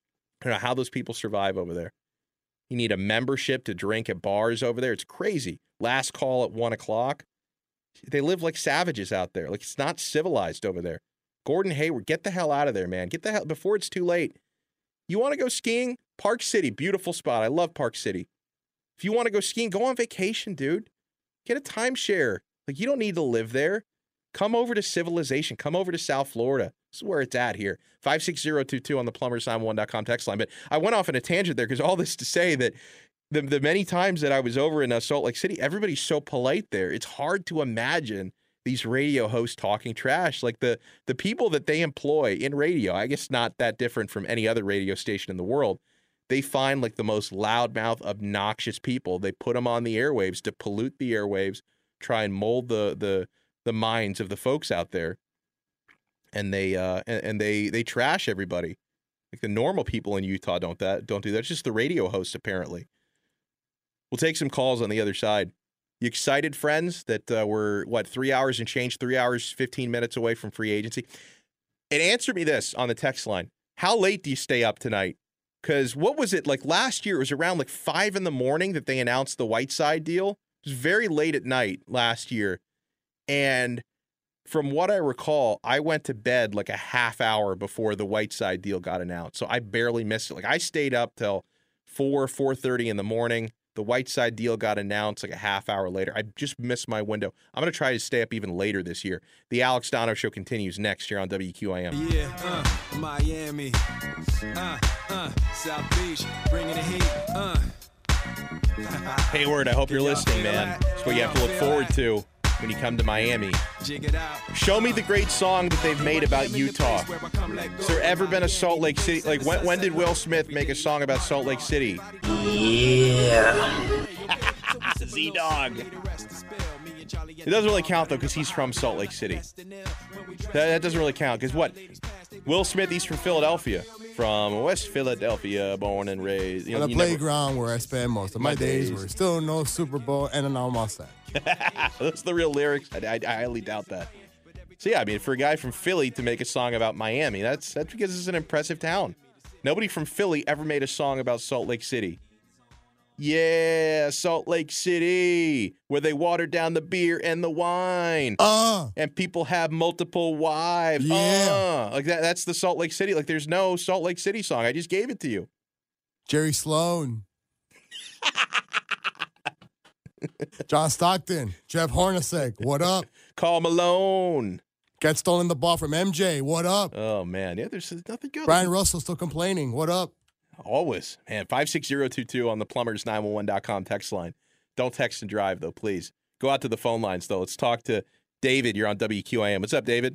C: I don't know how those people survive over there. You need a membership to drink at bars over there. It's crazy. Last call at one o'clock. They live like savages out there. Like it's not civilized over there. Gordon Hayward, get the hell out of there, man. Get the hell before it's too late. You want to go skiing? Park City, beautiful spot. I love Park City. If you want to go skiing, go on vacation, dude. Get a timeshare. Like you don't need to live there. Come over to civilization. Come over to South Florida. This is where it's at here. five six zero two two on the plumbers nine one one dot com text line. But I went off on a tangent there because all this to say that the, the many times that I was over in uh, Salt Lake City, everybody's so polite there. It's hard to imagine these radio hosts talking trash. Like the the people that they employ in radio, I guess not that different from any other radio station in the world. They find like the most loudmouth, obnoxious people. They put them on the airwaves to pollute the airwaves, try and mold the the the minds of the folks out there. And they uh and, and they they trash everybody. Like the normal people in Utah don't that don't do that. It's just the radio hosts apparently. We'll take some calls on the other side. You excited, friends, that uh, we're, what, three hours and change, three hours, fifteen minutes away from free agency? And answer me this on the text line. How late do you stay up tonight? Because what was it, like last year, it was around like five in the morning that they announced the Whiteside deal. It was very late at night last year. And from what I recall, I went to bed like a half hour before the Whiteside deal got announced. So I barely missed it. Like I stayed up till four, four thirty in the morning. The Whiteside deal got announced like a half hour later. I just missed my window. I'm going to try to stay up even later this year. The Alex Dono Show continues next year on W Q I M.
G: Yeah, uh, Miami, uh, uh, South Beach, bringing the heat, uh.
C: Hayward, I hope you're listening, man. That's what you have to look forward to when you come to Miami. Show me the great song that they've made about Utah. Has there ever been a Salt Lake City? Like, when, when did Will Smith make a song about Salt Lake City?
F: Yeah.
C: Z-Dog. It doesn't really count, though, because he's from Salt Lake City. That, that doesn't really count, because what? Will Smith, he's from Philadelphia. From West Philadelphia, born and raised. You know,
D: on the playground never... where I spend most of my, my days, days, where still no Super Bowl, and an almost that.
C: That's the real lyrics. I, I, I highly doubt that. So yeah, I mean, for a guy from Philly to make a song about Miami, that's that's because it's an impressive town. Nobody from Philly ever made a song about Salt Lake City. Yeah, Salt Lake City, where they water down the beer and the wine.
D: Uh,
C: and people have multiple wives.
D: Yeah.
C: Uh, like that that's the Salt Lake City. Like there's no Salt Lake City song. I just gave it to you.
D: Jerry Sloan. John Stockton. Jeff Hornacek. What up?
C: Karl Malone.
D: Got stolen the ball from M J. What up?
C: Oh, man. Yeah, there's nothing good.
D: Brian Russell still complaining. What up?
C: Always. Man, five six zero two two on the plumbers nine one one dot com text line. Don't text and drive, though, please. Go out to the phone lines, though. Let's talk to David. You're on W Q A M. What's up, David?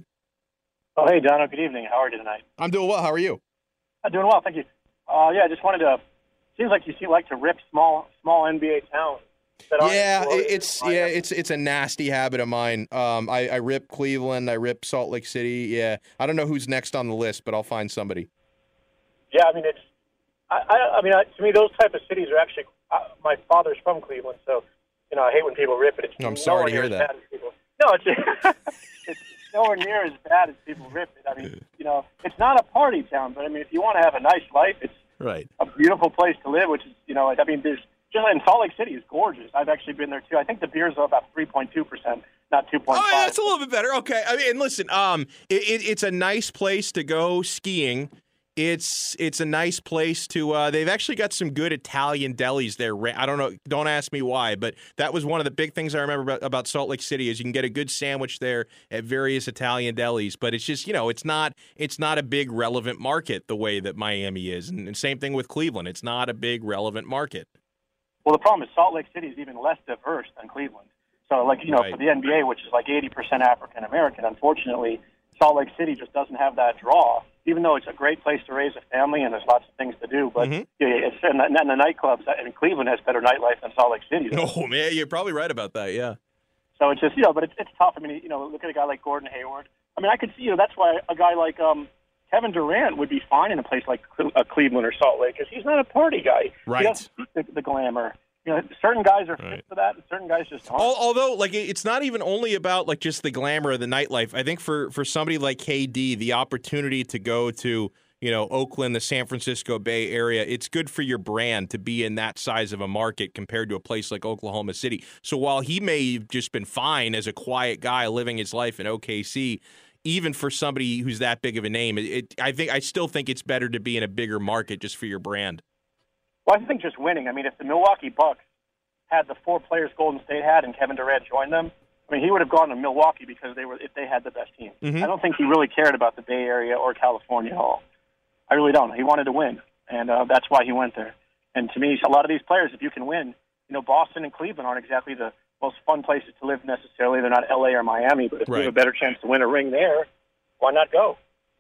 H: Oh, hey, Dono. Good evening. How are you tonight?
C: I'm doing well. How are you?
H: I'm doing well. Thank you. Uh, yeah, I just wanted to – seems like you seem like to rip small small N B A towns.
C: Yeah, it's yeah, it's it's a nasty habit of mine. Um, I, I rip Cleveland, I rip Salt Lake City. Yeah, I don't know who's next on the list, but I'll find somebody.
H: Yeah, I mean it's. I I, I mean I, to me those type of cities are actually. Uh, my father's from Cleveland, so you know I hate when people rip it. It's
C: I'm sorry to hear that.
H: No, it's it's nowhere near as bad as people rip it. I mean, you know, it's not a party town, but I mean, if you want to have a nice life, it's
C: right.
H: a beautiful place to live. Which is, you know, I mean, there's. Just in Salt Lake City is gorgeous. I've actually been there too. I think the beers are about three point two percent, not two point five.
C: Oh, yeah, that's a little bit better. Okay. I mean, and listen, um, it, it, it's a nice place to go skiing. It's it's a nice place to. Uh, they've actually got some good Italian delis there. I don't know. Don't ask me why, but that was one of the big things I remember about, about Salt Lake City is you can get a good sandwich there at various Italian delis. But it's just you know it's not it's not a big relevant market the way that Miami is, and, and same thing with Cleveland. It's not a big relevant market.
H: Well, the problem is Salt Lake City is even less diverse than Cleveland. So, like, you know,
C: right.
H: for the N B A, which is like eighty percent African-American, unfortunately, Salt Lake City just doesn't have that draw, even though it's a great place to raise a family and there's lots of things to do. But mm-hmm. yeah, it's and the, and the nightclubs, I mean, Cleveland has better nightlife than Salt Lake City does.
C: Oh, man, you're probably right about that, yeah.
H: So it's just, you know, but it's, it's tough. I mean, you know, look at a guy like Gordon Hayward. I mean, I could see, you know, that's why a guy like um, Kevin Durant would be fine in a place like uh, Cleveland or Salt Lake because he's not a party guy.
C: Right.
H: He doesn't seek the, the glamour. You know, certain guys are fit
C: right.
H: for that, and certain guys just aren't.
C: Although, like, it's not even only about like just the glamour of the nightlife. I think for for somebody like K D, the opportunity to go to you know Oakland, the San Francisco Bay Area, it's good for your brand to be in that size of a market compared to a place like Oklahoma City. So while he may have just been fine as a quiet guy living his life in O K C, even for somebody who's that big of a name, it, it I think I still think it's better to be in a bigger market just for your brand.
H: Well, I think just winning. I mean, if the Milwaukee Bucks had the four players Golden State had and Kevin Durant joined them, I mean, he would have gone to Milwaukee because they were if they had the best team. Mm-hmm. I don't think he really cared about the Bay Area or California at all. I really don't. He wanted to win, and uh, that's why he went there. And to me, a lot of these players, if you can win, you know, Boston and Cleveland aren't exactly the most fun places to live necessarily. They're not L A or Miami, but if right. you have a better chance to win a ring there, why not go?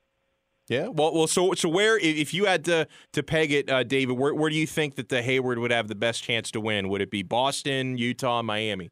C: Yeah, well, well, so so where if you had to to peg it, uh, David, where where do you think that the Hayward would have the best chance to win? Would it be Boston, Utah, Miami?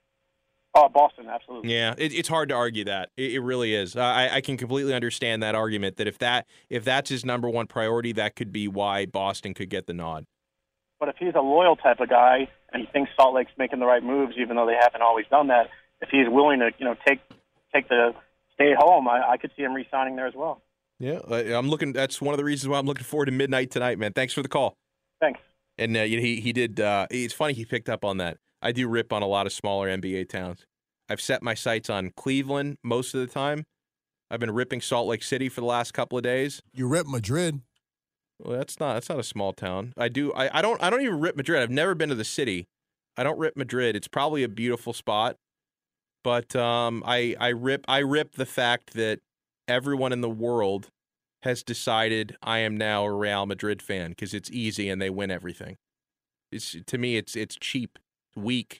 H: Oh, Boston, absolutely.
C: Yeah, it, it's hard to argue that. It, it really is. Uh, I, I can completely understand that argument that if that if that's his number one priority, that could be why Boston could get the nod.
H: But if he's a loyal type of guy and he thinks Salt Lake's making the right moves, even though they haven't always done that, if he's willing to, you know, take take the stay at home, I, I could see him re-signing there as well.
C: Yeah, I'm looking. That's one of the reasons why I'm looking forward to midnight tonight, man. Thanks for the call.
H: Thanks.
C: And uh, he he did. Uh, it's funny he picked up on that. I do rip on a lot of smaller N B A towns. I've set my sights on Cleveland most of the time. I've been ripping Salt Lake City for the last couple of days.
D: You rip Madrid.
C: Well, that's not that's not a small town. I do. I, I don't. I don't even rip Madrid. I've never been to the city. I don't rip Madrid. It's probably a beautiful spot, but um, I I rip I rip the fact that everyone in the world has decided I am now a Real Madrid fan because it's easy and they win everything. It's to me, it's it's cheap, weak.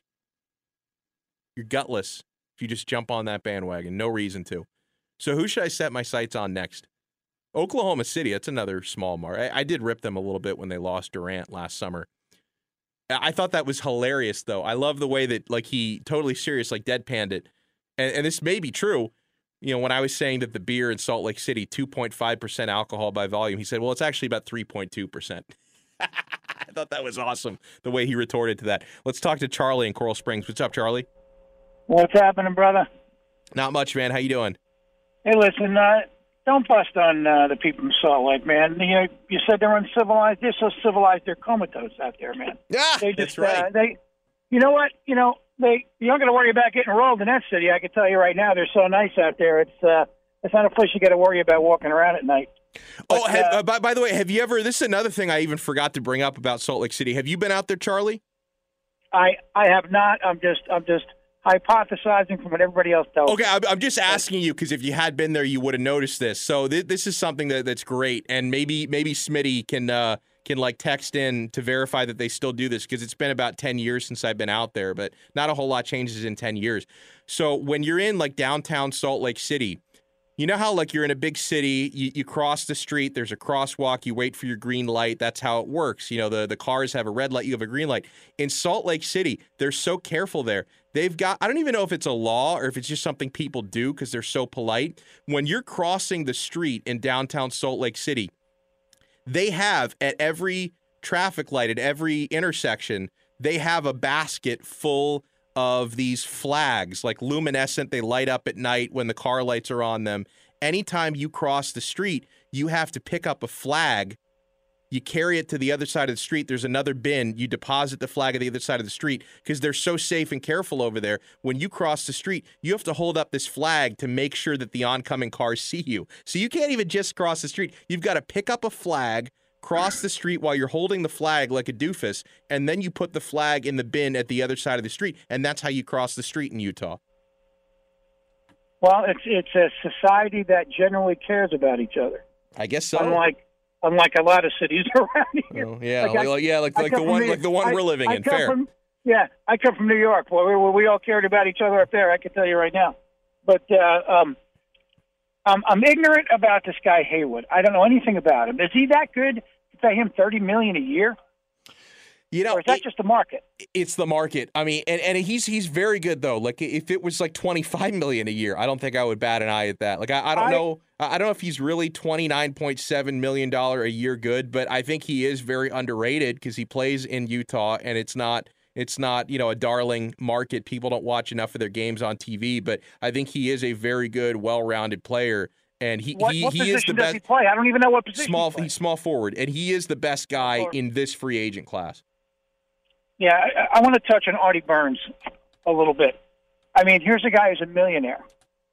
C: You're gutless if you just jump on that bandwagon. No reason to. So who should I set my sights on next? Oklahoma City. That's another small market. I, I did rip them a little bit when they lost Durant last summer. I thought that was hilarious, though. I love the way that like he totally serious, like deadpanned it. And, and this may be true. You know, when I was saying that the beer in Salt Lake City, two point five percent alcohol by volume, he said, well, it's actually about three point two percent. I thought that was awesome, the way he retorted to that. Let's talk to Charlie in Coral Springs. What's up, Charlie?
I: What's happening, brother?
C: Not much, man. How you doing?
I: Hey, listen, uh, don't bust on uh, the people in Salt Lake, man. You know, you said they're uncivilized. They're so civilized, they're comatose out there, man.
C: Yeah,
I: they just,
C: that's right.
I: Uh, they, you know what? You know, they. You don't got to worry about getting rolled in that city. I can tell you right now, they're so nice out there. It's uh, it's not a place you got to worry about walking around at night. But,
C: oh, have,
I: uh,
C: uh, by, by the way, have you ever? This is another thing I even forgot to bring up about Salt Lake City. Have you been out there, Charlie?
I: I I have not. I'm just I'm just. hypothesizing from what everybody else tells
C: Okay,
I: me.
C: I'm just asking you because if you had been there, you would have noticed this. So th- this is something that, that's great, and maybe maybe Smitty can uh, can like text in to verify that they still do this because it's been about ten years since I've been out there, but not a whole lot changes in ten years. So when you're in like downtown Salt Lake City, you know how like you're in a big city, you, you cross the street, there's a crosswalk, you wait for your green light. That's how it works. You know, the, the cars have a red light, you have a green light. In Salt Lake City, they're so careful there. They've got, I don't even know if it's a law or if it's just something people do because they're so polite. When you're crossing the street in downtown Salt Lake City, they have at every traffic light, at every intersection, they have a basket full of these flags, like luminescent. They light up at night when the car lights are on them. Anytime you cross the street, you have to pick up a flag. You carry it to the other side of the street. There's another bin. You deposit the flag at the other side of the street because they're so safe and careful over there. When you cross the street, you have to hold up this flag to make sure that the oncoming cars see you. So you can't even just cross the street. You've got to pick up a flag, cross the street while you're holding the flag like a doofus, and then you put the flag in the bin at the other side of the street, and that's how you cross the street in Utah.
I: Well, it's it's a society that generally cares about each other.
C: I guess so.
I: Unlike unlike a lot of cities around here.
C: Oh, yeah,
I: like I,
C: like, yeah, like, like the one,
I: New,
C: like the one
I: I,
C: we're living
I: I
C: in.
I: come
C: Fair.
I: From, yeah, I come from New York, where we, where we all cared about each other up there. I can tell you right now. But uh, um, I'm, I'm ignorant about this guy Haywood. I don't know anything about him. Is he that good to pay him thirty million dollars a year?
C: You know,
I: or is that
C: it,
I: just the market?
C: It's the market. I mean, and, and he's he's very good though. Like if it was like twenty-five million dollars a year, I don't think I would bat an eye at that. Like I, I don't I, know, I don't know if he's really twenty-nine point seven million dollars a year good, but I think he is very underrated because he plays in Utah and it's not it's not you know a darling market. People don't watch enough of their games on T V, but I think he is a very good, well-rounded player. And he
I: what,
C: he,
I: what
C: he is the
I: does
C: best.
I: He play? I don't even know what position.
C: Small,
I: he
C: he's small forward, and he is the best guy in this free agent class.
I: Yeah, I, I want to touch on Artie Burns a little bit. I mean, here's a guy who's a millionaire.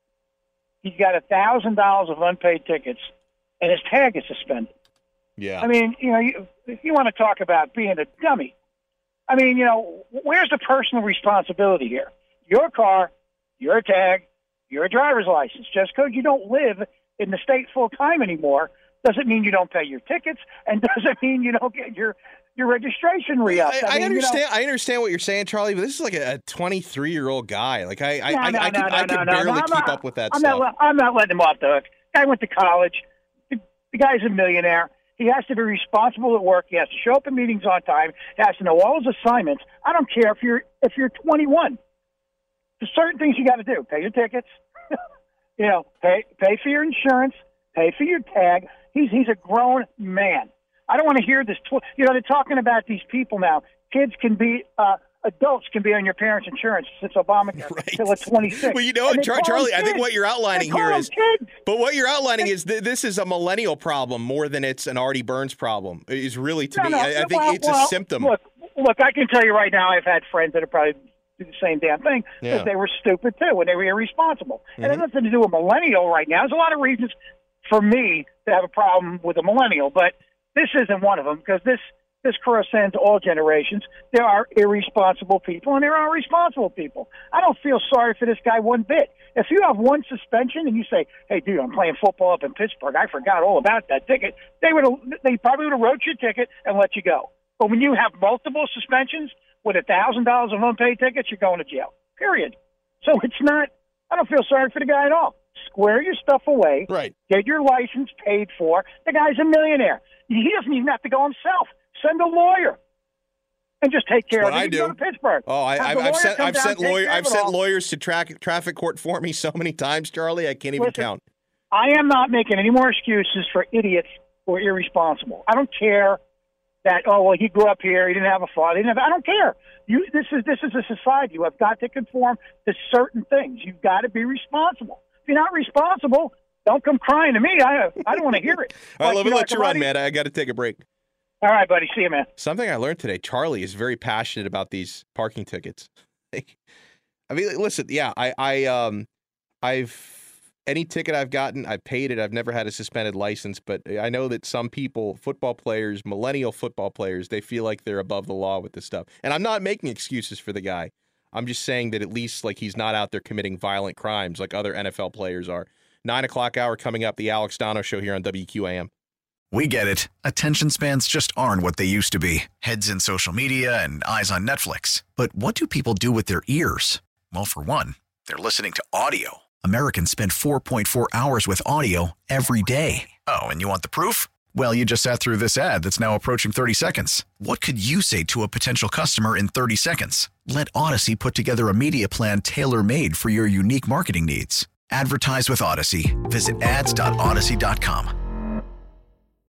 I: He's got a thousand dollars of unpaid tickets, and his tag is suspended.
C: Yeah.
I: I mean, you know, you, if you want to talk about being a dummy, I mean, you know, where's the personal responsibility here? Your car, your tag, your driver's license. Just because you don't live in the state full time anymore doesn't mean you don't pay your tickets, and doesn't mean you don't get your your registration re-upped.
C: I, I,
I: I mean,
C: understand.
I: You know,
C: I understand what you're saying, Charlie, but this is like a twenty-three-year-old guy. Like I, I,
I: no,
C: I,
I: no,
C: I,
I: no,
C: could,
I: no,
C: I could
I: no, no,
C: barely
I: no,
C: keep
I: not,
C: up with that
I: I'm
C: stuff.
I: Not, I'm not letting him off the hook. Guy went to college. The, the guy's a millionaire. He has to be responsible at work. He has to show up at meetings on time. He has to know all his assignments. I don't care if you're if you're twenty-one. There's certain things you got to do. Pay your tickets. you know, pay pay for your insurance. Pay for your tag. He's he's a grown man. I don't want to hear this. Tw- you know, they're talking about these people now. Kids can be, uh, adults can be on your parents' insurance since Obamacare
C: right.
I: until it's twenty-six.
C: Well, you know, Char- Charlie, I think what you're outlining here is,
I: kids.
C: but what you're outlining is th- this is a millennial problem more than it's an Artie Burns problem. Is really to
I: no,
C: me,
I: no,
C: I, I think
I: well,
C: it's
I: well,
C: a symptom.
I: Look, look, I can tell you right now, I've had friends that have probably do the same damn thing
C: Yeah.
I: because they were stupid too and they were irresponsible.
C: Mm-hmm.
I: And it has nothing to do with millennial right now. There's a lot of reasons for me to have a problem with a millennial, but this isn't one of them because this this transcends all generations. There are irresponsible people and there are responsible people. I don't feel sorry for this guy one bit. If you have one suspension and you say, "Hey, dude, I'm playing football up in Pittsburgh. I forgot all about that ticket," they would they probably would have wrote your ticket and let you go. But when you have multiple suspensions with a thousand dollars of unpaid tickets, you're going to jail. Period. So it's not. I don't feel sorry for the guy at all. Square your stuff away.
C: Right.
I: Get your license paid for. The guy's a millionaire. He doesn't even have to go himself. Send a lawyer and just take care
C: That's
I: of
C: what
I: it.
C: I
I: You
C: do.
I: can go to Pittsburgh.
C: Oh, I,
I: Have
C: I've,
I: the
C: I've
I: lawyer
C: sent
I: come
C: I've
I: down,
C: sent
I: take
C: lawyer
I: care of
C: I've
I: it
C: sent
I: all.
C: lawyers to track traffic court for me so many times, Charlie. I can't even
I: Listen,
C: count.
I: I am not making any more excuses for idiots or irresponsible. I don't care that, oh, well, he grew up here, he didn't have a father. He didn't have, I don't care. You, this is this is a society. You have got to conform to certain things. You've got to be responsible. If you're not responsible, don't come crying to me. I I don't want to hear it.
C: All right,
I: But,
C: let me
I: know,
C: let you
I: a lot
C: run,
I: of-
C: man. I got to take a break.
I: All right, buddy. See you, man.
C: Something I learned today, Charlie is very passionate about these parking tickets. I mean, listen, yeah, I, I, um, I've, any ticket I've gotten, I've paid it. I've never had a suspended license, but I know that some people, football players, millennial football players, they feel like they're above the law with this stuff. And I'm not making excuses for the guy. I'm just saying that at least, like, he's not out there committing violent crimes like other N F L players are. Nine o'clock hour coming up, the Alex Dono Show here on W Q A M.
J: We get it. Attention spans just aren't what they used to be. Heads in social media and eyes on Netflix. But what do people do with their ears? Well, for one, they're listening to audio. Americans spend four point four hours with audio every day. Oh, and you want the proof? Well, you just sat through this ad that's now approaching thirty seconds. What could you say to a potential customer in thirty seconds? Let Odyssey put together a media plan tailor-made for your unique marketing needs. Advertise with Odyssey. Visit ads dot odyssey dot com.